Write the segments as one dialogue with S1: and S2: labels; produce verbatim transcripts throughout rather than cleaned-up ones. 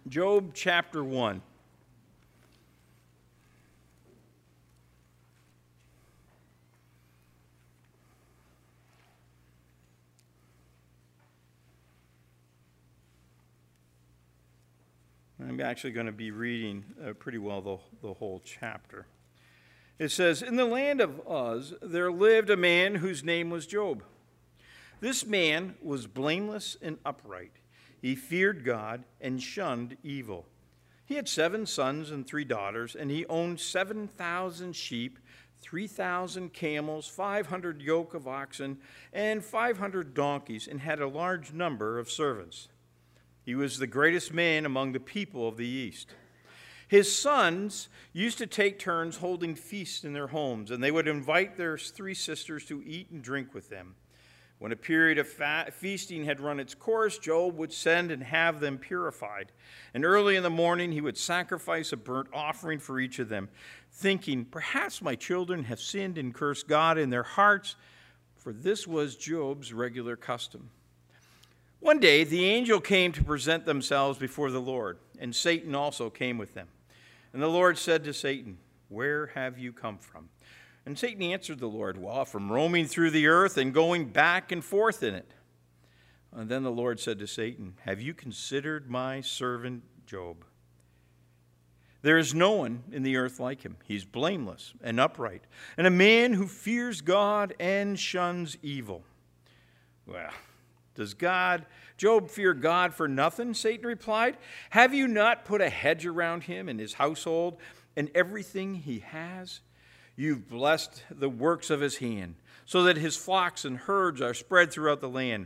S1: Job chapter one. I'm actually going to be reading uh, pretty well the, the whole chapter. It says, "In the land of Uz there lived a man whose name was Job. This man was blameless and upright. He feared God and shunned evil. He had seven sons and three daughters, and he owned seven thousand sheep, three thousand camels, five hundred yoke of oxen, and five hundred donkeys, and had a large number of servants. He was the greatest man among the people of the East. His sons used to take turns holding feasts in their homes, and they would invite their three sisters to eat and drink with them. When a period of fa- feasting had run its course, Job would send and have them purified. And early in the morning, he would sacrifice a burnt offering for each of them, thinking, 'Perhaps my children have sinned and cursed God in their hearts,' for this was Job's regular custom. One day, the angel came to present themselves before the Lord, and Satan also came with them. And the Lord said to Satan, 'Where have you come from?' And Satan answered the Lord, 'Well, from roaming through the earth and going back and forth in it.' And then the Lord said to Satan, 'Have you considered my servant Job? There is no one in the earth like him. He's blameless and upright, and a man who fears God and shuns evil.' Well, does God, Job fear God for nothing?" Satan replied. "Have you not put a hedge around him and his household and everything he has? You've blessed the works of his hand, so that his flocks and herds are spread throughout the land.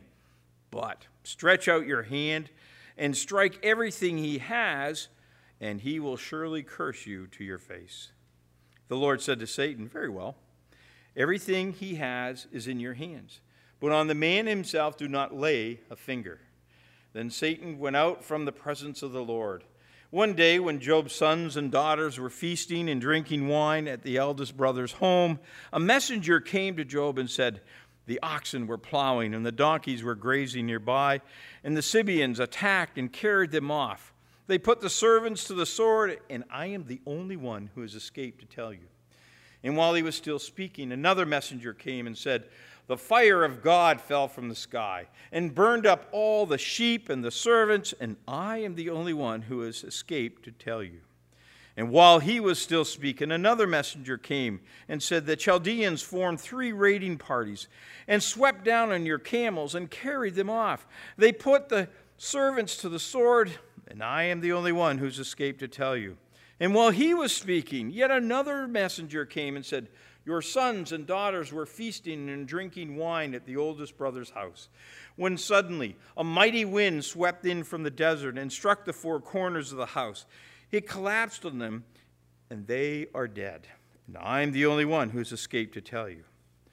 S1: But stretch out your hand and strike everything he has, and he will surely curse you to your face." The Lord said to Satan, "Very well, everything he has is in your hands, but on the man himself do not lay a finger." Then Satan went out from the presence of the Lord. One day, when Job's sons and daughters were feasting and drinking wine at the eldest brother's home, a messenger came to Job and said, "The oxen were plowing and the donkeys were grazing nearby, and the Sabeans attacked and carried them off. They put the servants to the sword, and I am the only one who has escaped to tell you." And while he was still speaking, another messenger came and said, "The fire of God fell from the sky and burned up all the sheep and the servants, and I am the only one who has escaped to tell you." And while he was still speaking, another messenger came and said, "The Chaldeans formed three raiding parties and swept down on your camels and carried them off. They put the servants to the sword, and I am the only one who's escaped to tell you." And while he was speaking, yet another messenger came and said, "Your sons and daughters were feasting and drinking wine at the oldest brother's house, when suddenly a mighty wind swept in from the desert and struck the four corners of the house. It collapsed on them, and they are dead. And I'm the only one who's escaped to tell you."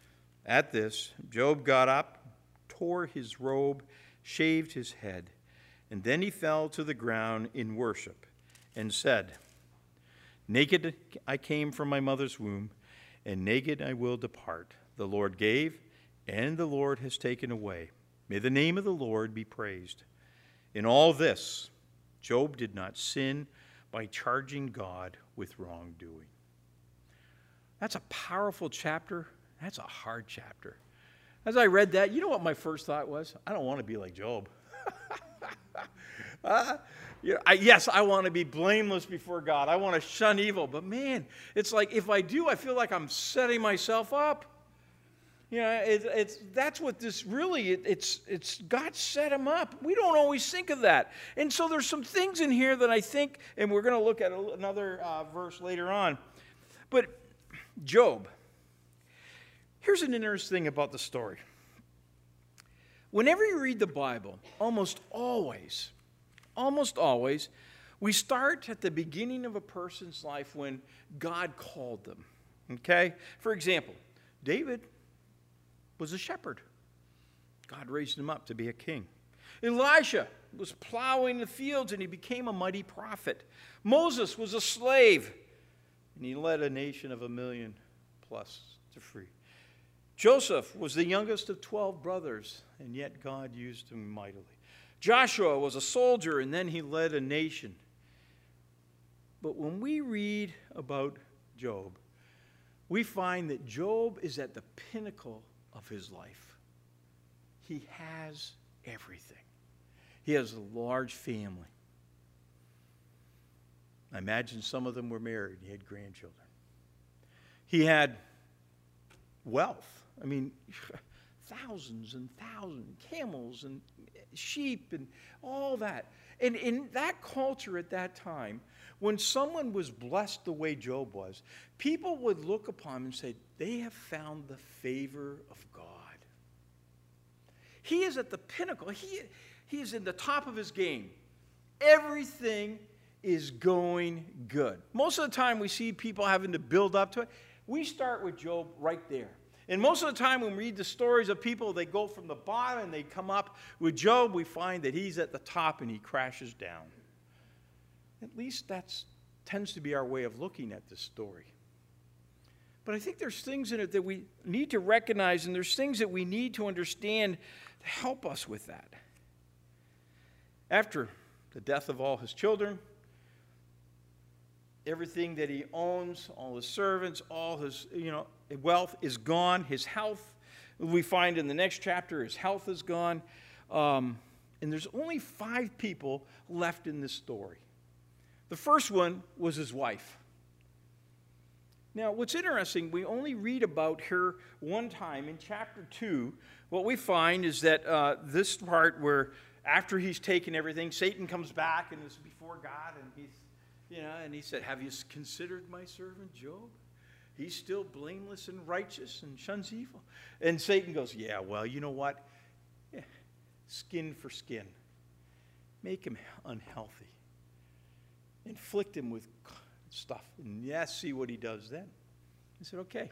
S1: At this, Job got up, tore his robe, shaved his head, and then he fell to the ground in worship and said, "Naked I came from my mother's womb, and naked I will depart. The Lord gave, and the Lord has taken away. May the name of the Lord be praised." In all this, Job did not sin by charging God with wrongdoing. That's a powerful chapter. That's a hard chapter. As I read that, you know what my first thought was? I don't want to be like Job. uh, you know, I, yes, I want to be blameless before God. I want to shun evil. But man, it's like if I do, I feel like I'm setting myself up. You know, it, it's that's what this really, it, it's, it's God set him up. We don't always think of that. And so there's some things in here that I think, and we're going to look at another uh, verse later on. But Job, here's an interesting thing about the story. Whenever you read the Bible, almost always, almost always, we start at the beginning of a person's life when God called them. Okay? For example, David was a shepherd. God raised him up to be a king. Elisha was plowing the fields and he became a mighty prophet. Moses was a slave and he led a nation of a million plus to free. Joseph was the youngest of twelve brothers, and yet God used him mightily. Joshua was a soldier, and then he led a nation. But when we read about Job, we find that Job is at the pinnacle of his life. He has everything. He has a large family. I imagine some of them were married. He had grandchildren. He had wealth. I mean, thousands and thousands, camels and sheep and all that. And in that culture at that time, when someone was blessed the way Job was, people would look upon him and say, they have found the favor of God. He is at the pinnacle. He, he is in the top of his game. Everything is going good. Most of the time we see people having to build up to it. We start with Job right there. And most of the time when we read the stories of people, they go from the bottom and they come up. With Job, we find that he's at the top and he crashes down. At least that tends to be our way of looking at this story. But I think there's things in it that we need to recognize, and there's things that we need to understand to help us with that. After the death of all his children, everything that he owns, all his servants, all his, you know, wealth is gone. His health, we find in the next chapter, his health is gone. Um, and there's only five people left in this story. The first one was his wife. Now, what's interesting, we only read about her one time in chapter two. What we find is that uh, this part where after he's taken everything, Satan comes back and is before God, and he's, you know, and he said, have you considered my servant Job? He's still blameless and righteous and shuns evil. And Satan goes, yeah, well, you know what? Yeah, skin for skin. Make him unhealthy. Inflict him with stuff. And yeah, see what he does then. He said, okay,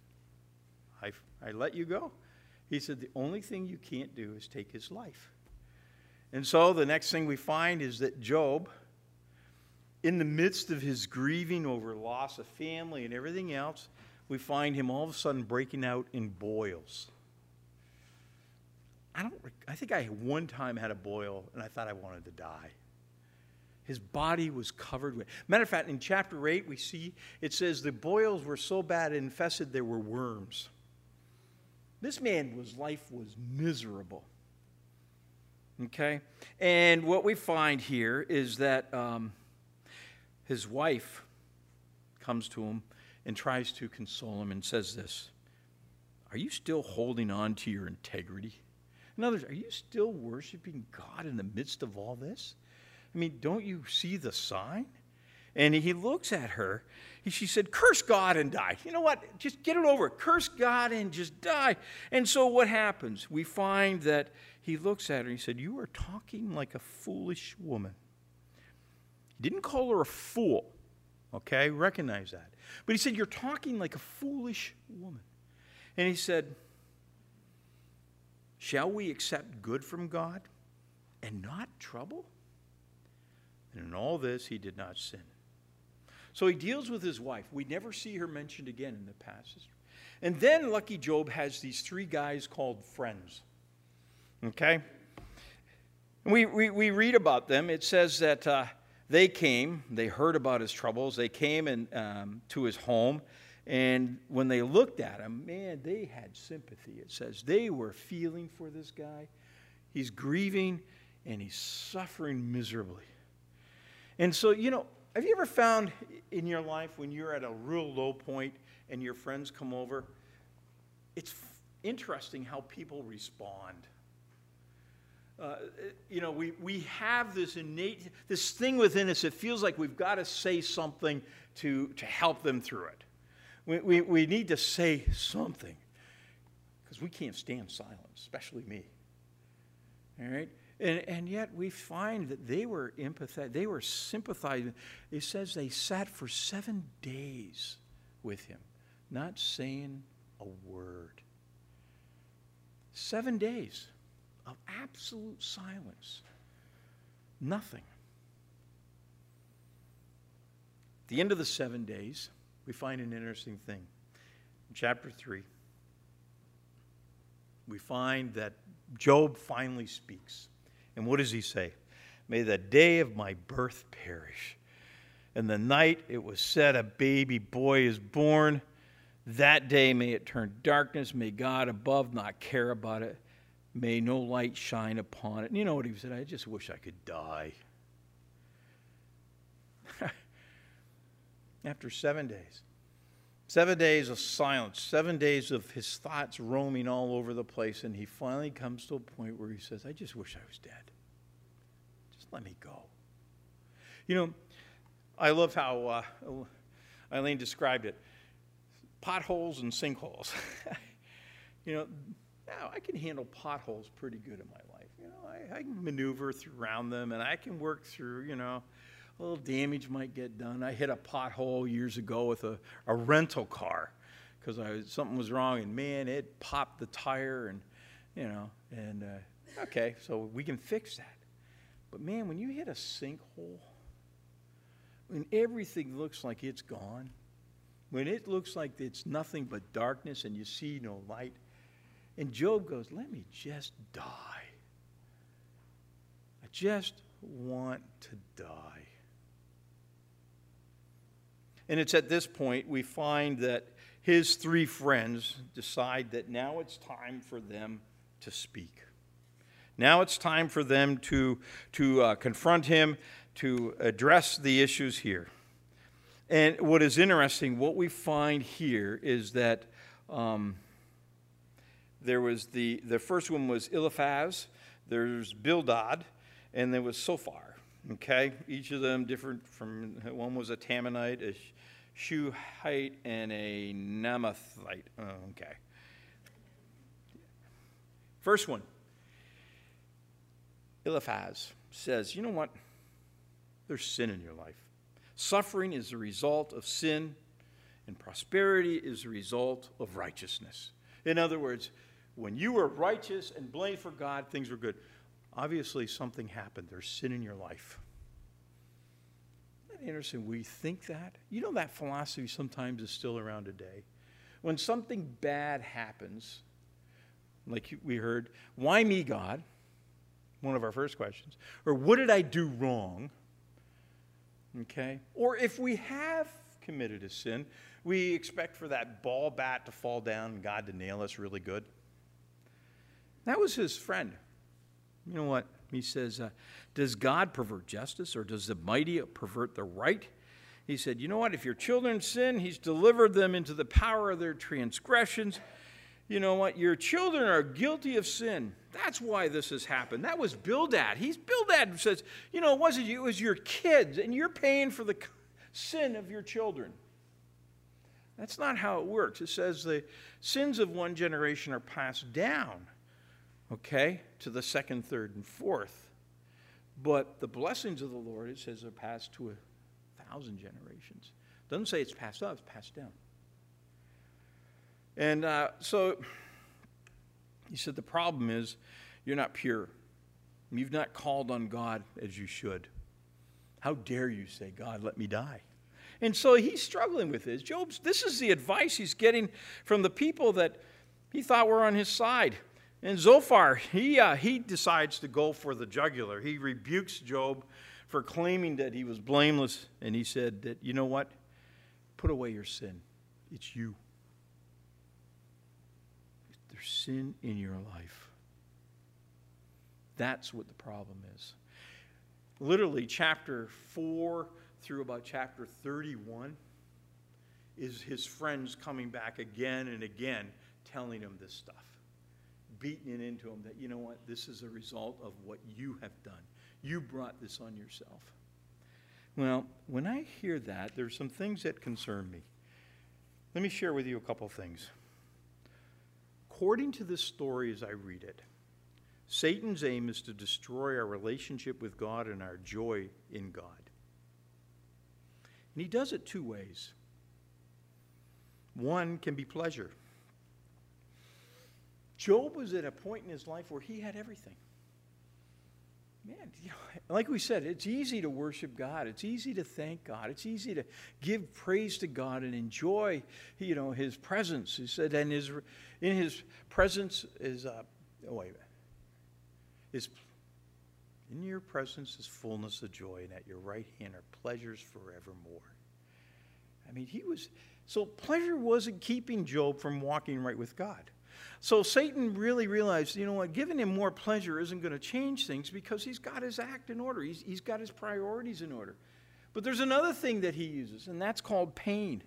S1: I, I let you go. He said, the only thing you can't do is take his life. And so the next thing we find is that Job, in the midst of his grieving over loss of family and everything else, we find him all of a sudden breaking out in boils. I don't. I think I one time had a boil, and I thought I wanted to die. His body was covered with. Matter of fact, in chapter eight, we see it says the boils were so bad and infested there were worms. This man's life was miserable. Okay, and what we find here is that um, his wife comes to him and tries to console him and says this, are you still holding on to your integrity? In other words, are you still worshiping God in the midst of all this? I mean, don't you see the sign? And he looks at her. He, she said, curse God and die. You know what? Just get it over. Curse God and just die. And so what happens? We find that he looks at her and he said, you are talking like a foolish woman. He didn't call her a fool. Okay? Recognize that. But he said, you're talking like a foolish woman. And he said, shall we accept good from God and not trouble? And in all this, he did not sin. So he deals with his wife. We never see her mentioned again in the passage. And then Lucky Job has these three guys called friends. Okay? And we, we, we read about them. It says that uh, they came, they heard about his troubles. They came and, um, to his home. And when they looked at him, man, they had sympathy. It says they were feeling for this guy. He's grieving and he's suffering miserably. And so, you know, have you ever found in your life when you're at a real low point and your friends come over, it's f- interesting how people respond. Uh, you know, we, we have this innate, this thing within us that feels like we've got to say something to, to help them through it. We, we, we need to say something because we can't stand silence, especially me. All right? And, and yet we find that they were empathetic, they were sympathizing. It says they sat for seven days with him, not saying a word. Seven days of absolute silence. Nothing. At the end of the seven days, we find an interesting thing. In chapter three, we find that Job finally speaks. And what does he say? May the day of my birth perish. And the night it was said a baby boy is born, that day may it turn darkness. May God above not care about it. May no light shine upon it. And you know what he said? I just wish I could die. After seven days. Seven days of silence. Seven days of his thoughts roaming all over the place. And he finally comes to a point where he says, I just wish I was dead. Just let me go. You know, I love how uh, Eileen described it. Potholes and sinkholes. You know, now I can handle potholes pretty good in my life. You know, I, I can maneuver through around them, and I can work through, you know, a little damage might get done. I hit a pothole years ago with a, a rental car because I was, something was wrong, and man, it popped the tire, and, you know, and, uh, okay, so we can fix that. But man, when you hit a sinkhole, when everything looks like it's gone, when it looks like it's nothing but darkness and you see no light, and Job goes, let me just die. I just want to die. And it's at this point we find that his three friends decide that now it's time for them to speak. Now it's time for them to, to uh, confront him, to address the issues here. And what is interesting, what we find here is that um, there was the, the first one was Eliphaz, there's Bildad, and there was Zophar. Okay, each of them different from, one was a Temanite, a Shuhite, and a Namathite. Oh, okay. First one, Eliphaz says, you know what? There's sin in your life. Suffering is the result of sin, and prosperity is the result of righteousness. In other words, when you were righteous and blamed for God, things were good. Obviously, something happened. There's sin in your life. Isn't that interesting? We think that. You know, that philosophy sometimes is still around today. When something bad happens, like we heard, why me, God? One of our first questions. Or what did I do wrong? Okay? Or if we have committed a sin, we expect for that ball bat to fall down and God to nail us really good. That was his friend. You know what? He says, uh, does God pervert justice, or does the mighty pervert the right? He said, you know what? If your children sin, he's delivered them into the power of their transgressions. You know what? Your children are guilty of sin. That's why this has happened. That was Bildad. He's Bildad who says, you know, it wasn't you, it was your kids, and you're paying for the sin of your children. That's not how it works. It says the sins of one generation are passed down, okay, to the second, third, and fourth. But the blessings of the Lord, it says, are passed to a thousand generations. It doesn't say it's passed up, it's passed down. And uh, so he said, the problem is you're not pure. You've not called on God as you should. How dare you say, God, let me die? And so he's struggling with this. Job's, this is the advice he's getting from the people that he thought were on his side. And Zophar, he, uh, he decides to go for the jugular. He rebukes Job for claiming that he was blameless. And he said that, you know what? Put away your sin. It's you. There's sin in your life. That's what the problem is. Literally, chapter four through about chapter thirty-one is his friends coming back again and again telling him this stuff. Beating it into him that, you know what, this is a result of what you have done. You brought this on yourself. Well, when I hear that, there's some things that concern me. Let me share with you a couple things. According to this story as I read it, Satan's aim is to destroy our relationship with God and our joy in God. And he does it two ways. One can be pleasure. Job was at a point in his life where he had everything. Man, you know, like we said, it's easy to worship God. It's easy to thank God. It's easy to give praise to God and enjoy, you know, His presence. He said, and his, in His presence is, uh, oh wait a minute, is, In your presence is fullness of joy, and at your right hand are pleasures forevermore. I mean, he was, so pleasure wasn't keeping Job from walking right with God. So Satan really realized, you know what, giving him more pleasure isn't going to change things because he's got his act in order. He's, he's got his priorities in order. But there's another thing that he uses, and that's called pain.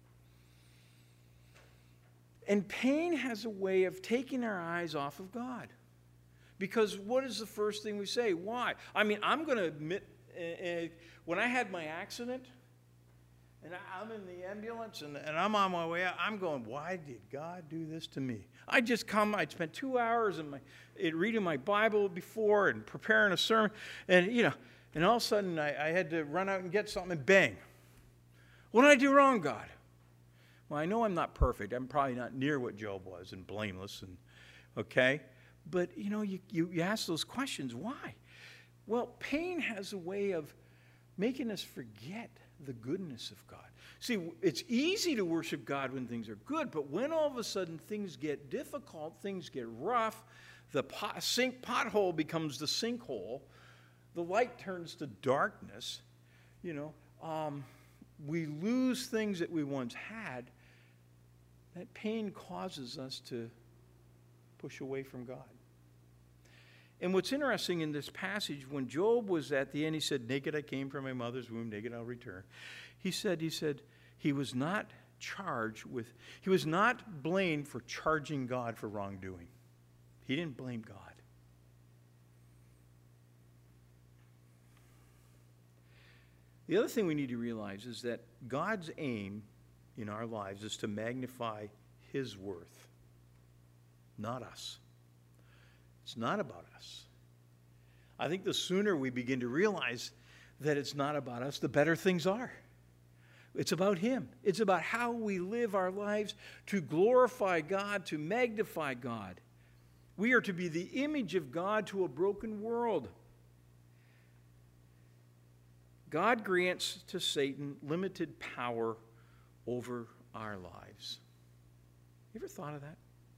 S1: And pain has a way of taking our eyes off of God. Because what is the first thing we say? Why? I mean, I'm going to admit, uh, when I had my accident, and I'm in the ambulance, and, and I'm on my way out, I'm going, why did God do this to me? I'd just come, I'd spent two hours in my, in reading my Bible before and preparing a sermon, and, you know, and all of a sudden I, I had to run out and get something, and bang. What did I do wrong, God? Well, I know I'm not perfect. I'm probably not near what Job was and blameless, and okay? But, you know, you, you, you ask those questions, why? Well, pain has a way of making us forget the goodness of God. See, it's easy to worship God when things are good, but when all of a sudden things get difficult, things get rough, the pot, sink pothole becomes the sinkhole, the light turns to darkness, you know, um, we lose things that we once had, that pain causes us to push away from God. And what's interesting in this passage, when Job was at the end, he said, naked I came from my mother's womb, naked I'll return. He said, he said, he was not charged with, he was not blamed for charging God for wrongdoing. He didn't blame God. The other thing we need to realize is that God's aim in our lives is to magnify his worth, not us. It's not about us. I think the sooner we begin to realize that it's not about us, the better things are. It's about him. It's about how we live our lives to glorify God, to magnify God. We are to be the image of God to a broken world. God grants to Satan limited power over our lives. You ever thought of that?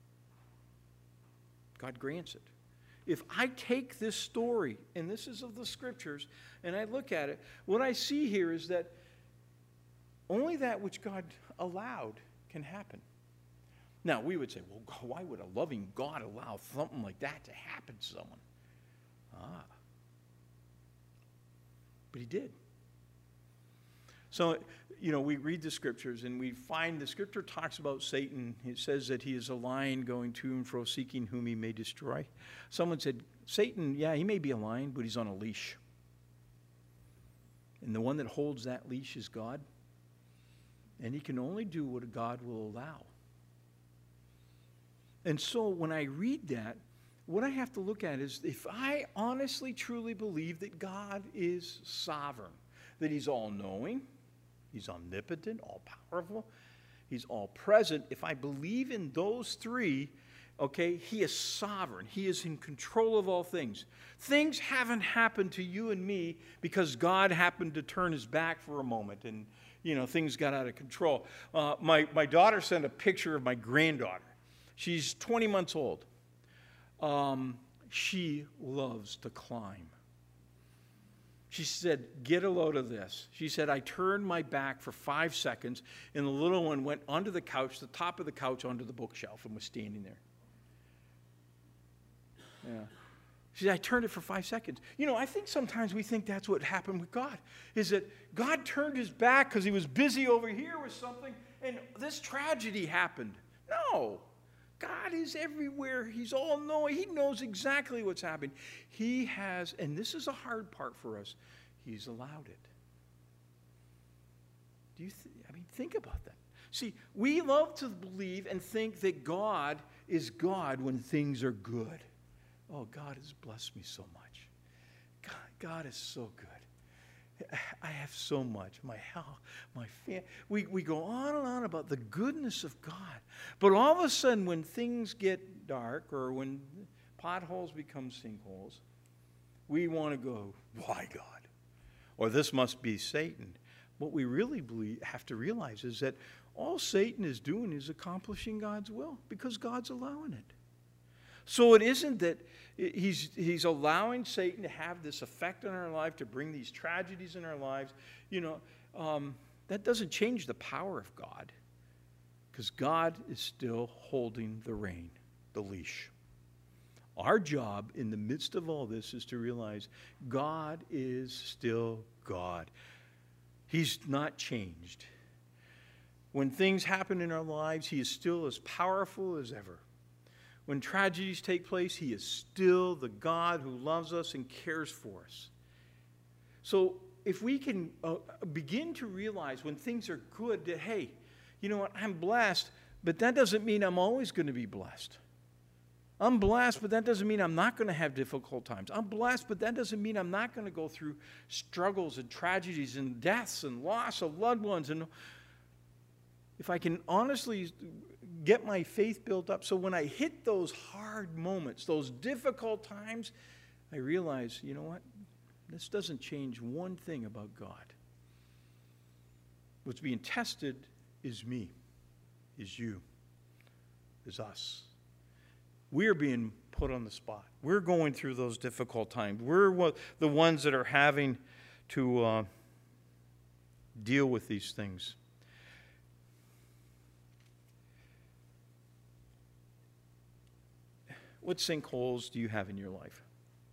S1: God grants it. If I take this story, and this is of the scriptures, and I look at it, what I see here is that only that which God allowed can happen. Now, we would say, well, why would a loving God allow something like that to happen to someone? Ah. But he did. So, you know, we read the scriptures and we find the scripture talks about Satan. It says that he is a lion going to and fro seeking whom he may destroy. Someone said, Satan, yeah, he may be a lion, but he's on a leash. And the one that holds that leash is God. And he can only do what God will allow. And so when I read that, what I have to look at is if I honestly, truly believe that God is sovereign, that he's all-knowing, he's omnipotent, all-powerful, he's all-present. If I believe in those three, okay, he is sovereign. He is in control of all things. Things haven't happened to you and me because God happened to turn his back for a moment and, you know, things got out of control. Uh, my, my daughter sent a picture of my granddaughter. She's twenty months old. Um, she loves to climb. She said, get a load of this. She said, I turned my back for five seconds, and the little one went onto the couch, the top of the couch, onto the bookshelf, and was standing there. Yeah. She said, I turned it for five seconds. You know, I think sometimes we think that's what happened with God, is that God turned his back because he was busy over here with something, and this tragedy happened. No. God is everywhere. He's all-knowing. He knows exactly what's happening. He has, and this is a hard part for us, he's allowed it. Do you, th- I mean, think about that. See, we love to believe and think that God is God when things are good. Oh, God has blessed me so much. God, God is so good. I have so much. My health, my family. We, we go on and on about the goodness of God. But all of a sudden, when things get dark or when potholes become sinkholes, we want to go, why God? Or this must be Satan. What we really believe, have to realize is that all Satan is doing is accomplishing God's will because God's allowing it. So it isn't that he's, he's allowing Satan to have this effect on our life, to bring these tragedies in our lives. You know, um, that doesn't change the power of God, because God is still holding the rein, the leash. Our job in the midst of all this is to realize God is still God. He's not changed. When things happen in our lives, he is still as powerful as ever. When tragedies take place, he is still the God who loves us and cares for us. So if we can uh, begin to realize when things are good that, hey, you know what, I'm blessed, but that doesn't mean I'm always going to be blessed. I'm blessed, but that doesn't mean I'm not going to have difficult times. I'm blessed, but that doesn't mean I'm not going to go through struggles and tragedies and deaths and loss of loved ones. And if I can honestly get my faith built up, so when I hit those hard moments, those difficult times, I realize, you know what? This doesn't change one thing about God. What's being tested is me, is you, is us. We're being put on the spot. We're going through those difficult times. We're the ones that are having to uh, deal with these things. What sinkholes do you have in your life?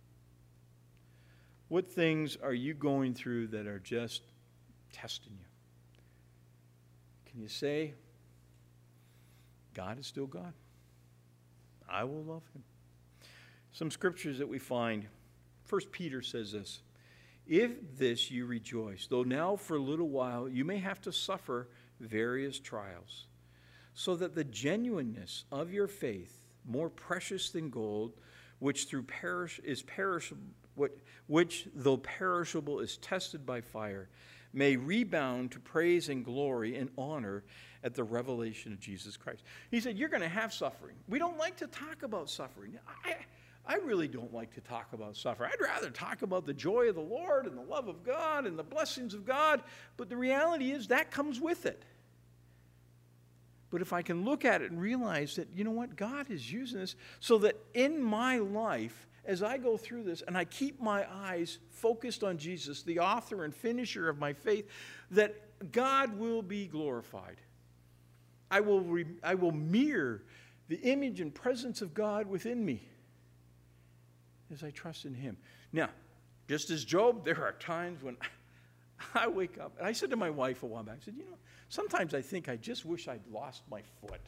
S1: What things are you going through that are just testing you? Can you say, God is still God? I will love him. Some scriptures that we find. First Peter says this. If this you rejoice, though now for a little while you may have to suffer various trials, so that the genuineness of your faith, more precious than gold, which through perish is perishable, which though perishable is tested by fire, may rebound to praise and glory and honor at the revelation of Jesus Christ. He said, you're going to have suffering. We don't like to talk about suffering. I, I really don't like to talk about suffering. I'd rather talk about the joy of the Lord and the love of God and the blessings of God. But the reality is that comes with it. But if I can look at it and realize that, you know what, God is using this so that in my life, as I go through this and I keep my eyes focused on Jesus, the author and finisher of my faith, that God will be glorified. I will, re, I will mirror the image and presence of God within me as I trust in him. Now, just as Job, there are times when I wake up, and I said to my wife a while back, I said, you know, sometimes I think I just wish I'd lost my foot.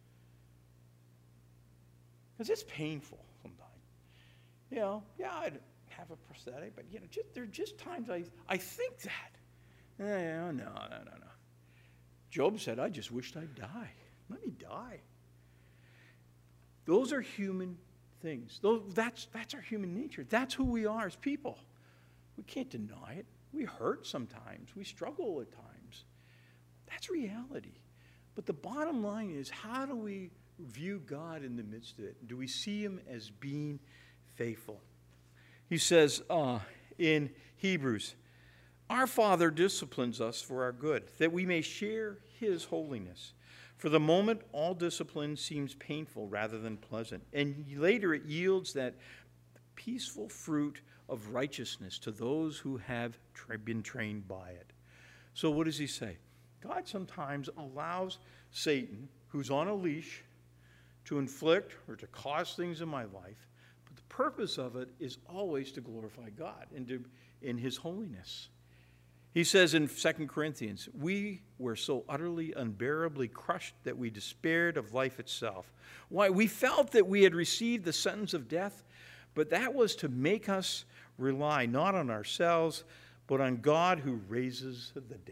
S1: Because it's painful sometimes. You know, yeah, I'd have a prosthetic, but, you know, just, there are just times I, I think that. Eh, no, no, no, no. Job said, I just wished I'd die. Let me die. Those are human things. Those, that's, that's our human nature. That's who we are as people. We can't deny it. We hurt sometimes. We struggle at times. That's reality. But the bottom line is, how do we view God in the midst of it? Do we see him as being faithful? He says uh, in Hebrews, our Father disciplines us for our good, that we may share his holiness. For the moment, all discipline seems painful rather than pleasant, and later it yields that peaceful fruit of righteousness to those who have tra- been trained by it. So what does he say? God sometimes allows Satan, who's on a leash, to inflict or to cause things in my life, but the purpose of it is always to glorify God and to, in his holiness. He says in Second Corinthians, we were so utterly, unbearably crushed that we despaired of life itself. Why? We felt that we had received the sentence of death, but that was to make us rely not on ourselves, but on God who raises the dead.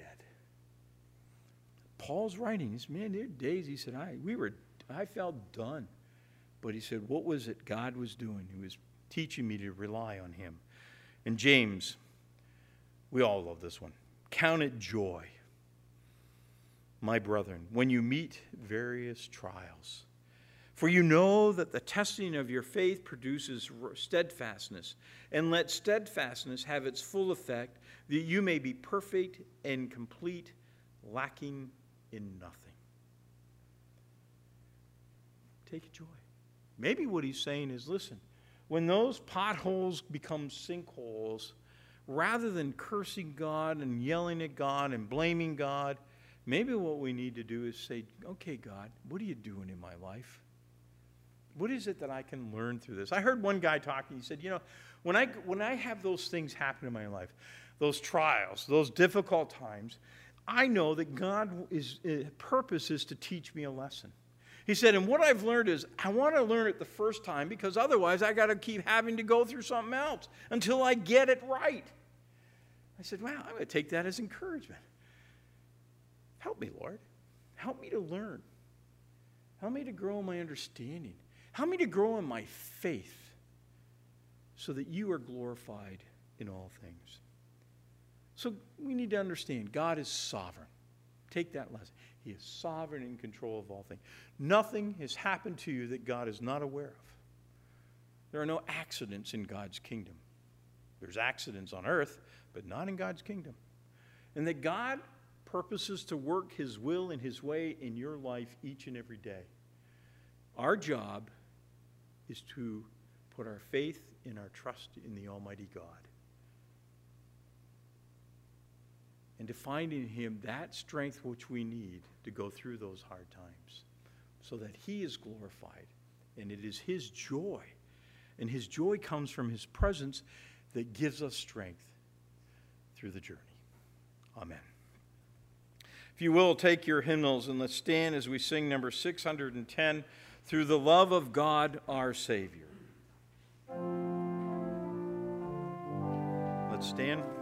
S1: Paul's writing, he's, man, there are days, he said, I, we were, I felt done. But he said, what was it God was doing? He was teaching me to rely on him. And James, we all love this one. Count it joy, my brethren, when you meet various trials. For you know that the testing of your faith produces steadfastness. And let steadfastness have its full effect, that you may be perfect and complete, lacking in nothing. Take joy. Maybe what he's saying is, listen, when those potholes become sinkholes, rather than cursing God and yelling at God and blaming God, maybe what we need to do is say, okay, God, what are you doing in my life? What is it that I can learn through this? I heard one guy talking. He said, you know, when I, when I have those things happen in my life, those trials, those difficult times, I know that God is, uh, purpose is to teach me a lesson. He said, and what I've learned is I want to learn it the first time because otherwise I got to keep having to go through something else until I get it right. I said, wow, I'm going to take that as encouragement. Help me, Lord. Help me to learn. Help me to grow in my understanding. Help me to grow in my faith so that you are glorified in all things. So we need to understand God is sovereign. Take that lesson. He is sovereign in control of all things. Nothing has happened to you that God is not aware of. There are no accidents in God's kingdom. There's accidents on earth, but not in God's kingdom. And that God purposes to work his will and his way in your life each and every day. Our job is to put our faith and our trust in the Almighty God. And to find in him that strength which we need to go through those hard times so that he is glorified. And it is his joy. And his joy comes from his presence that gives us strength through the journey. Amen. If you will, take your hymnals and let's stand as we sing number six hundred ten, Through the Love of God Our Savior. Let's stand.